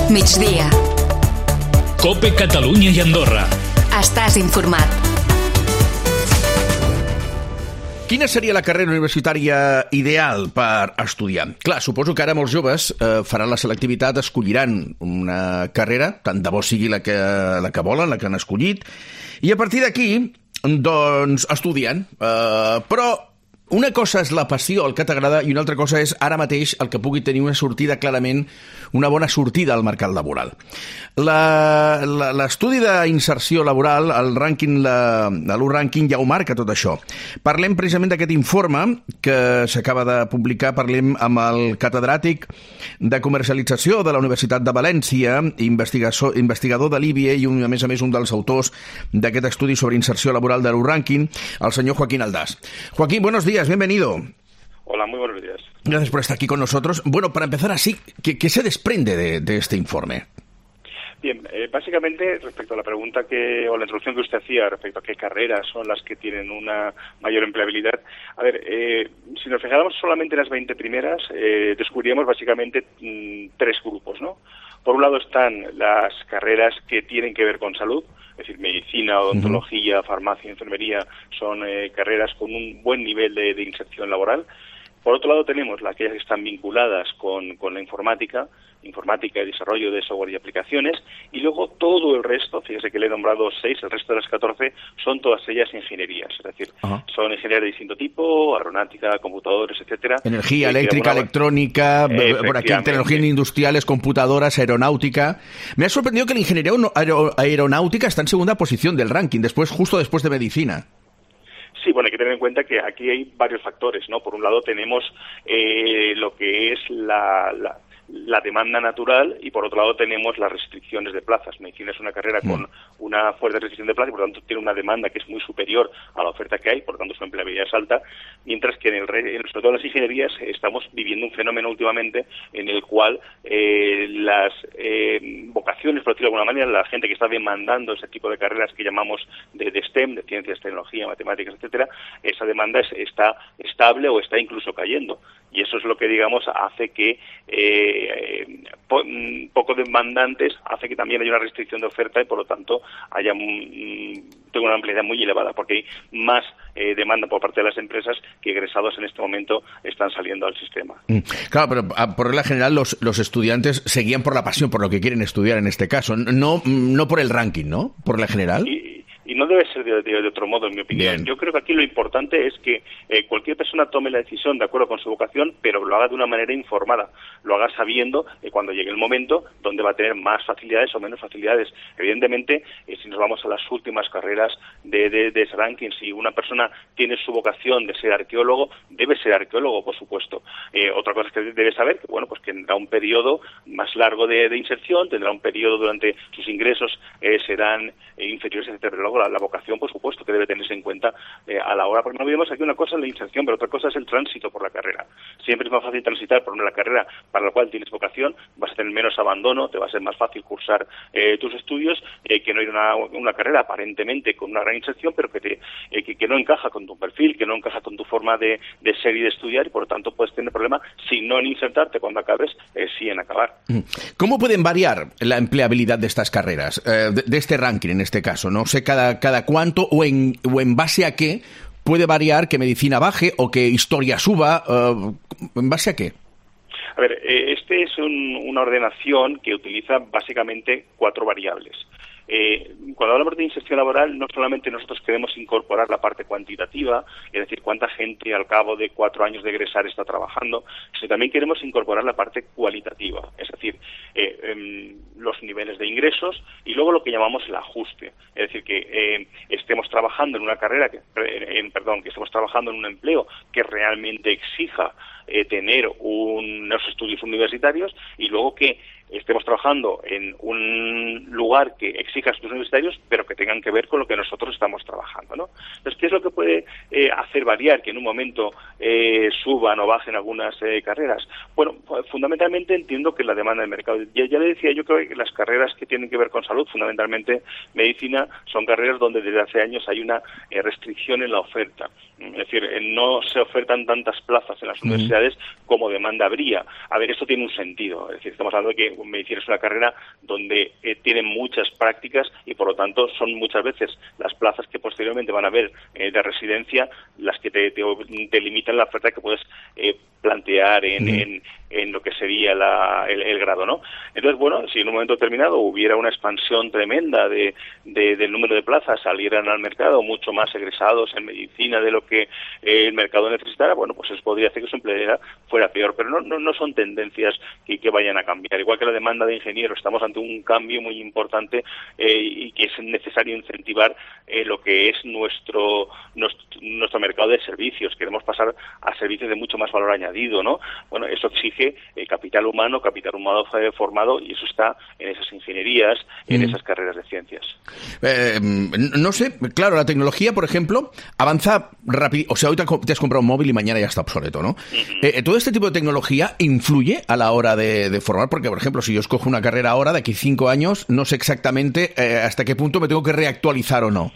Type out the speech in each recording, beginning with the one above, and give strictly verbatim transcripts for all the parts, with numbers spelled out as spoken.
Migdia. COPE Catalunya i Andorra. Estàs informat. Quina seria la carrera universitària ideal per estudiar? Clar, suposo que ara molts joves eh, faran la selectivitat, escolliran una carrera, tant de bo sigui la que, la que volen, la que han escollit, i a partir d'aquí, doncs, estudien. Eh, però una cosa és la passió, el que t'agrada, i una altra cosa és ara mateix el que pugui tenir una sortida clarament, una bona sortida al mercat laboral. L'estudi d'inserció laboral, el rànquing, l'U Rànquing ja ho marca tot això. Parlem precisament d'aquest informe que s'acaba de publicar, parlem amb el catedràtic de comercialització de la Universitat de València, investigador de l'I B E i a més a més un dels autors d'aquest estudi sobre inserció laboral de l'U Rànquing, el senyor Joaquín Aldás. Joaquín, buenos días, bienvenido. Hola, muy buenos días. Gracias por estar aquí con nosotros. Bueno, para empezar así, ¿qué, qué se desprende de, de este informe? Bien, eh, básicamente respecto a la pregunta que o la introducción que usted hacía respecto a qué carreras son las que tienen una mayor empleabilidad, a ver, eh, si nos fijáramos solamente en las veinte primeras, eh, descubriríamos básicamente mmm, tres grupos, ¿no? Por un lado están las carreras que tienen que ver con salud, es decir, medicina, odontología, farmacia, enfermería, son eh, carreras con un buen nivel de, de inserción laboral. Por otro lado tenemos las que están vinculadas con, con la informática, informática y desarrollo de software y aplicaciones, y luego todo el resto, fíjese que le he nombrado seis, el resto de las catorce son todas ellas ingenierías, es decir, Ajá. son ingenierías de distinto tipo, aeronáutica, computadores, etcétera. Energía, eh, eléctrica, alguna... electrónica, eh, por aquí tecnologías industriales, computadoras, aeronáutica. Me ha sorprendido que la ingeniería aeronáutica está en segunda posición del ranking, después justo después de medicina. Sí, bueno, hay que tener en cuenta que aquí hay varios factores, ¿no? Por un lado tenemos eh, lo que es la, la, la demanda natural y por otro lado tenemos las restricciones de plazas. Medicina es una carrera mm. con una fuerte restricción de plazas y por lo tanto tiene una demanda que es muy superior a la oferta que hay, por lo tanto su empleabilidad es alta, mientras que en el re, sobre todo en las ingenierías estamos viviendo un fenómeno últimamente en el cual eh, las eh, vocaciones, por decirlo de alguna manera, la gente que está demandando ese tipo de carreras que llamamos de, de STEM, de ciencias, tecnología, matemáticas, etcétera, esa demanda es, está estable o está incluso cayendo. Y eso es lo que, digamos, hace que eh, po poco demandantes, hace que también haya una restricción de oferta y, por lo tanto, haya un, tenga una ampliedad muy elevada, porque hay más eh, demanda por parte de las empresas que egresados en este momento están saliendo al sistema. Mm. Claro, pero por regla general los, los estudiantes seguían por la pasión, por lo que quieren estudiar en este caso, no, no por el ranking, ¿no? Por regla general. Y, Y no debe ser de, de, de otro modo, en mi opinión. Bien. Yo creo que aquí lo importante es que eh, cualquier persona tome la decisión de acuerdo con su vocación, pero lo haga de una manera informada, lo haga sabiendo que cuando llegue el momento donde va a tener más facilidades o menos facilidades. Evidentemente, eh, si nos vamos a las últimas carreras de, de, de ese ranking, si una persona tiene su vocación de ser arqueólogo, debe ser arqueólogo, por supuesto. Eh, otra cosa es que debe saber que, bueno, pues que tendrá un periodo más largo de, de inserción, tendrá un periodo durante sus ingresos eh, serán eh, inferiores, etcétera. Pero luego la, la vocación, por supuesto, que debe tenerse en cuenta eh, a la hora, porque no olvidemos aquí una cosa es la inserción, pero otra cosa es el tránsito por la carrera. Siempre es más fácil transitar por una carrera para la cual tienes vocación, vas a tener menos abandono, te va a ser más fácil cursar eh, tus estudios, eh, que no ir una, una carrera aparentemente con una gran inserción, pero que, te, eh, que, que no encaja con tu perfil, que no encaja con tu forma de, de ser y de estudiar, y por lo tanto puedes tener problemas, si no en insertarte cuando acabes, eh, sí en acabar. ¿Cómo pueden variar la empleabilidad de estas carreras, eh, de, de este ranking en este caso? No sé cada, cada cuánto o en, o en base a qué puede variar que medicina baje o que historia suba, uh, ¿en base a qué? A ver, eh, este es un, una ordenación que utiliza básicamente cuatro variables. Eh, cuando hablamos de inserción laboral, no solamente nosotros queremos incorporar la parte cuantitativa, es decir, cuánta gente al cabo de cuatro años de egresar está trabajando, sino también queremos incorporar la parte cualitativa, es decir, eh, eh, los niveles de ingresos y luego lo que llamamos el ajuste, es decir, que eh, estemos trabajando en una carrera, que, eh, perdón, que estemos trabajando en un empleo que realmente exija eh, tener un, unos estudios universitarios y luego que estemos trabajando en un lugar que exija estudios universitarios, pero que tengan que ver con lo que nosotros estamos trabajando, ¿no? Entonces, ¿qué es lo que puede eh, hacer variar que en un momento eh, suban o bajen algunas eh, carreras? Bueno, fundamentalmente entiendo que la demanda del mercado. Ya, ya le decía, yo creo que las carreras que tienen que ver con salud, fundamentalmente medicina, son carreras donde desde hace años hay una eh, restricción en la oferta. Es decir, eh, no se ofertan tantas plazas en las uh-huh. universidades como demanda habría. A ver, esto tiene un sentido. Es decir, estamos hablando de que medicina es una carrera donde eh, tienen muchas prácticas y por lo tanto son muchas veces las plazas que posteriormente van a haber eh, de residencia las que te, te, te limitan la oferta que puedes eh, plantear en, mm. en, en lo que sería la, el, el grado, ¿no? Entonces, bueno, si en un momento determinado hubiera una expansión tremenda de, de, del número de plazas, salieran al mercado mucho más egresados en medicina de lo que eh, el mercado necesitara, bueno, pues eso podría hacer que su empleabilidad fuera peor, pero no, no, no son tendencias que, que vayan a cambiar. Igual que la demanda de ingenieros, estamos ante un cambio muy importante eh, y que es necesario incentivar eh, lo que es nuestro, nuestro nuestro mercado de servicios. Queremos pasar a servicios de mucho más valor añadido, ¿no? Bueno, eso exige eh, capital humano, capital humano formado, y eso está en esas ingenierías, en mm. esas carreras de ciencias. Eh, no sé, claro, la tecnología, por ejemplo, avanza rápido. O sea, hoy te has comprado un móvil y mañana ya está obsoleto, ¿no? Uh-huh. Eh, ¿Todo este tipo de tecnología influye a la hora de, de formar? Porque, por ejemplo, si yo escojo una carrera ahora, de aquí cinco años, no sé exactamente eh, hasta qué punto me tengo que reactualizar o no.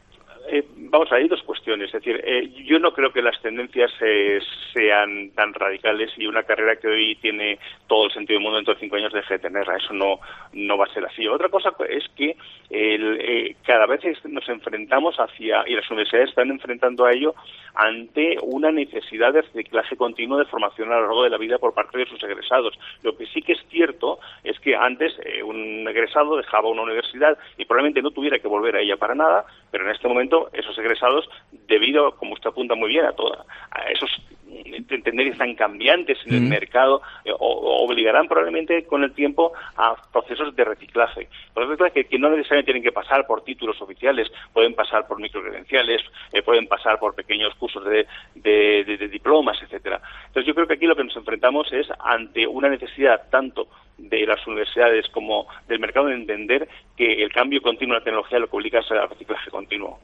Eh, vamos, hay dos cuestiones. Es decir, eh, yo no creo que las tendencias eh, sean tan radicales y una carrera que hoy tiene todo el sentido del mundo dentro de cinco años deje de tenerla. Eso no, no va a ser así. Otra cosa es que el, eh, cada vez nos enfrentamos hacia, y las universidades están enfrentando a ello, ante una necesidad de reciclaje continuo de formación a lo largo de la vida por parte de sus egresados. Lo que sí que es cierto es que antes eh, un egresado dejaba una universidad y probablemente no tuviera que volver a ella para nada, pero en este momento esos egresados, debido, como usted apunta muy bien, a toda, a esos tendencias tan cambiantes en el mm. mercado, eh, o, obligarán probablemente con el tiempo a procesos de reciclaje. Procesos que, que no necesariamente tienen que pasar por títulos oficiales, pueden pasar por microcredenciales, eh, pueden pasar por pequeños cursos de, de, de, de diplomas, etcétera. Entonces yo creo que aquí lo que nos enfrentamos es ante una necesidad tanto de las universidades como del mercado de entender que el cambio continuo de la tecnología lo que obliga es al reciclaje continuo.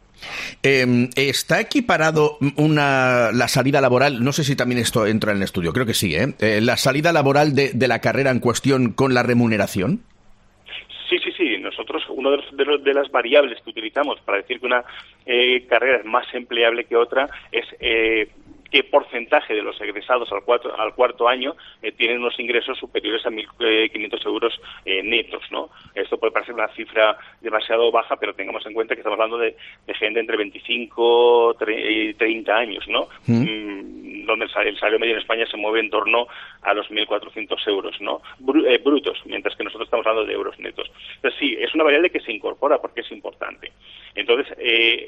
Eh, ¿Está equiparado una, la salida laboral? No sé si también esto entra en el estudio, creo que sí, ¿eh? eh ¿La salida laboral de, de la carrera en cuestión con la remuneración? Sí, sí, sí. Nosotros, una de, los, de, los, de las variables que utilizamos para decir que una eh, carrera es más empleable que otra es eh, qué porcentaje de los egresados al, cuatro, al cuarto año eh, tienen unos ingresos superiores a mil quinientos euros eh, netos, ¿no? Esto puede parecer una cifra demasiado baja, pero tengamos en cuenta que estamos hablando de, de gente entre veinticinco y treinta años, ¿no? Mm. Mm, donde el, el salario medio en España se mueve en torno a los mil cuatrocientos euros, ¿no? Br- eh, brutos, mientras que nosotros estamos hablando de euros netos. Entonces sí, es una variable que se incorpora porque es importante. Entonces, eh,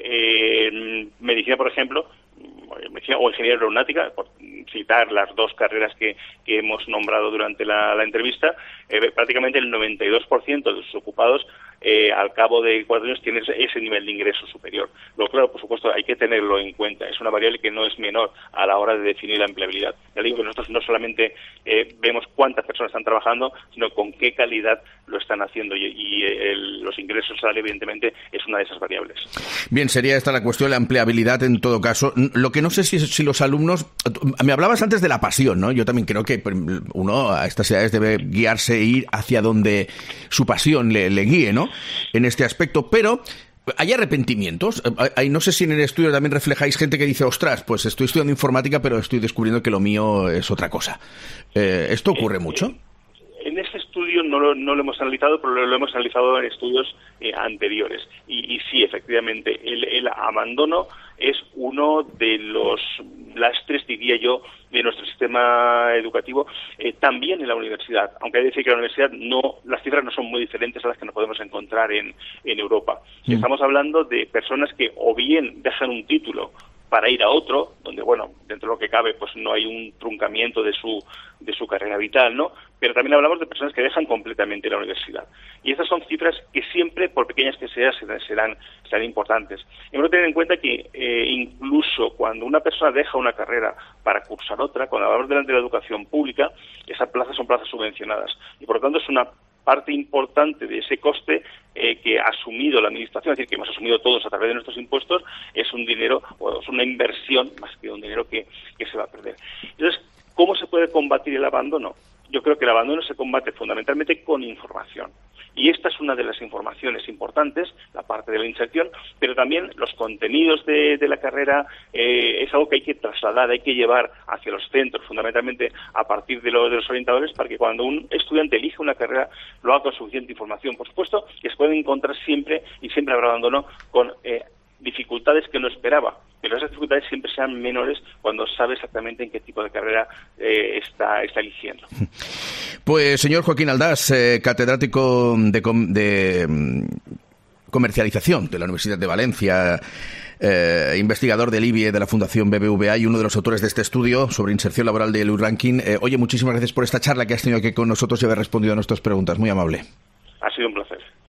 eh, medicina, por ejemplo, medicina o ingeniería aeronáutica, por citar las dos carreras que, que hemos nombrado durante la, la entrevista, eh, prácticamente el noventa y dos por ciento de sus ocupados eh, al cabo de cuatro años tienen ese nivel de ingreso superior. Luego, claro, por supuesto, hay que tenerlo en cuenta. Es una variable que no es menor a la hora de definir la empleabilidad. Ya digo que nosotros no solamente eh, vemos cuántas personas están trabajando, sino con qué calidad lo están haciendo. Y, y el, los ingresos, evidentemente, es una de esas variables. Bien, sería esta la cuestión, la empleabilidad en todo caso. Lo que no sé si, si los alumnos... Me hablabas antes de la pasión, ¿no? Yo también creo que uno a estas edades debe guiarse e ir hacia donde su pasión le, le guíe, ¿no? En este aspecto, pero ¿hay arrepentimientos? Hay, no sé si en el estudio también reflejáis gente que dice, ostras, pues estoy estudiando informática, pero estoy descubriendo que lo mío es otra cosa. Eh, ¿Esto ocurre eh, mucho? En ese estudio no lo, no lo hemos analizado, pero lo, lo hemos analizado en estudios eh, anteriores. Y, y sí, efectivamente, el, el abandono es uno de los lastres, diría yo, de nuestro sistema educativo, eh, también en la universidad. Aunque hay que decir que en la universidad no, las cifras no son muy diferentes a las que nos podemos encontrar en, en Europa. Mm. Estamos hablando de personas que o bien dejan un título para ir a otro, donde, bueno, dentro de lo que cabe, pues no hay un truncamiento de su de su carrera vital, ¿no? Pero también hablamos de personas que dejan completamente la universidad. Y estas son cifras que siempre, por pequeñas que sean, serán, serán importantes. Hemos de tener en cuenta que eh, incluso cuando una persona deja una carrera para cursar otra, cuando hablamos delante de la educación pública, esas plazas son plazas subvencionadas. Y por lo tanto es una parte importante de ese coste eh, que ha asumido la Administración, es decir, que hemos asumido todos a través de nuestros impuestos, es un dinero, o es una inversión más que un dinero que, que se va a perder. Entonces, ¿cómo se puede combatir el abandono? Yo creo que el abandono se combate fundamentalmente con información. Y esta es una de las informaciones importantes, la parte de la inserción, pero también los contenidos de, de la carrera eh, es algo que hay que trasladar, hay que llevar hacia los centros, fundamentalmente a partir de, lo, de los orientadores, para que cuando un estudiante elige una carrera lo haga con suficiente información. Por supuesto que se pueden encontrar siempre, y siempre habrá abandono, con eh, dificultades que no esperaba, pero esas dificultades siempre sean menores cuando sabe exactamente en qué tipo de carrera eh, está, está eligiendo. Pues, señor Joaquín Aldás, eh, catedrático de, de um, comercialización de la Universidad de Valencia, eh, investigador del I B I E de la Fundación B B V A y uno de los autores de este estudio sobre inserción laboral del U-Ranking. Eh, oye, muchísimas gracias por esta charla que has tenido aquí con nosotros y haber respondido a nuestras preguntas. Muy amable. Ha sido un placer.